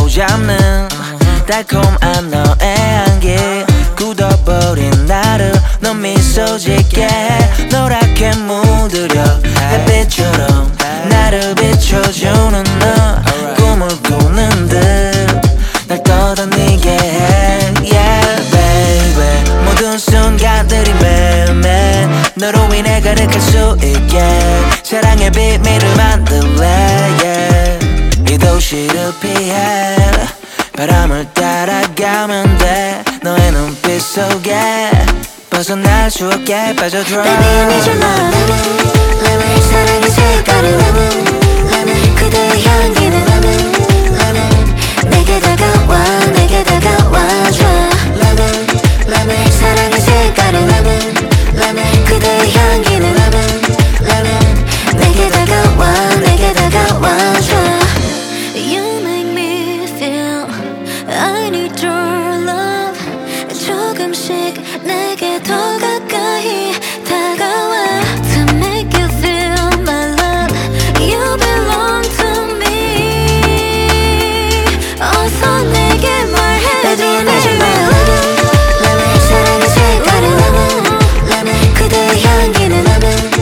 사로잡는 달콤한 너의 향기 굳어버린 나를 넌 미소 짓게 노랗게 물들여 햇빛처럼 나를 비춰주는 너 꿈을 꾸는 듯 날 떠다니게 해 Yeah baby 모든 순간들이 매일매일 너로 인해 가득할 수 있게 사랑의 비밀을 만들래 yeah. 이 도시를 피해 바람을 따라가면 돼 너의 눈빛 속에 벗어날 수 없게 빠져들어 Baby I need your love 사랑의 색깔은 그대의 향기는 내게 다가와줘 사랑의 색깔은 그대의 향기는 내게 다가와줘 You make me feel I need your love 조금씩 내게 더 가까이 다가와 To make you feel my love You belong to me 어서 내게 말해 Baby I need your love 사랑의 색깔은 그대의 향기는